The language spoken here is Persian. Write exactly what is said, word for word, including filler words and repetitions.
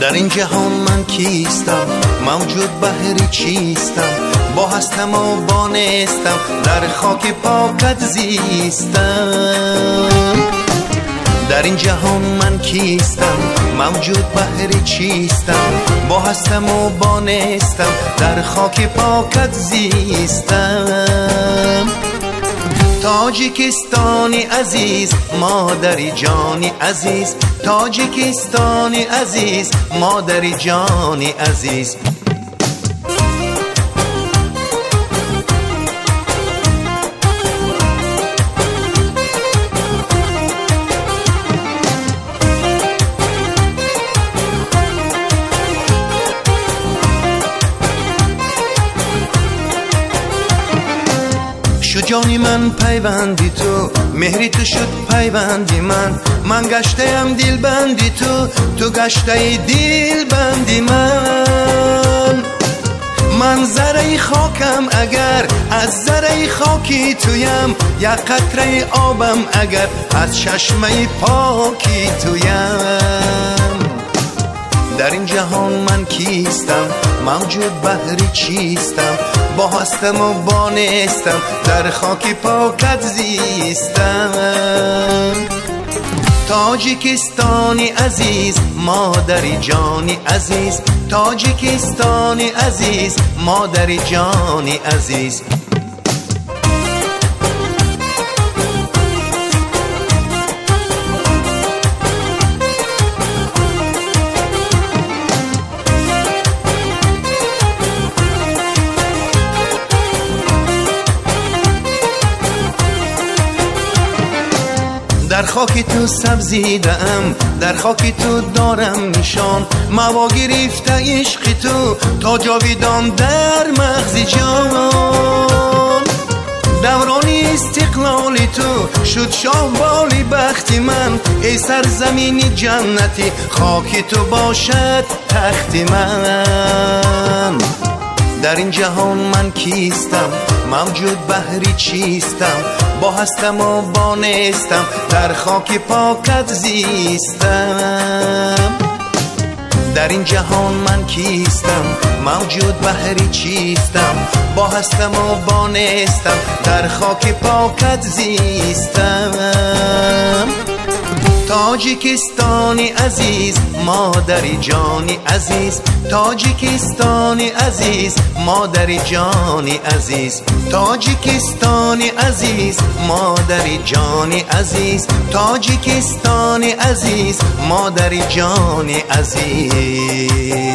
در این جهان من کیستم؟ موجود بحری چیستم؟ با هستم و با نیستم، در خاک پاکت زیستم. در این جهان من کیستم؟ موجود بحری چیستم؟ با هستم و با نیستم، در خاک پاکت زیستم. تاجیکستانی عزیز، مادری جانی عزیز، تاجیکستانی عزیز، مادری جانی عزیز. شد جانی من پیوندی تو، مهری تو شد پیوندی من. من گشتم دل بندی تو، تو گشته دل بندی من. من ذره خاکم اگر از ذره خاکی تویم، یک قطره آبم اگر از چشمه پاکی تویم. در این جهان من کیستم؟ موجود بحری چیستم؟ با هستم و با نیستم، در خاک پاکت زیستم. تاجیکستانی عزیز، مادری جانی عزیز، تاجیکستانی عزیز، مادری جانی عزیز. در خاک تو سبزیدم، در خاک تو دارم نشان. موا گرفته عشق تو تا جاویدان در مغز جان. دوران استقلال تو شد شاهبالی بخت من. ای سرزمین جنتی، خاک تو باشد تخت من. در این جهان من کیستم؟ موجود بحری چیستم؟ با هستم و با نیستم، در خاک پاکت زیستم. در این جهان من کیستم؟ موجود بحری چیستم؟ با هستم و با نیستم، در خاک پاکت زیستم. تاجیکستانی عزیز، مادری جانی عزیز، تاجیکستانی عزیز، مادری جانی عزیز. تاجیکستانی عزیز، مادری جانی عزیز، تاجیکستانی عزیز، مادری جانی عزیز.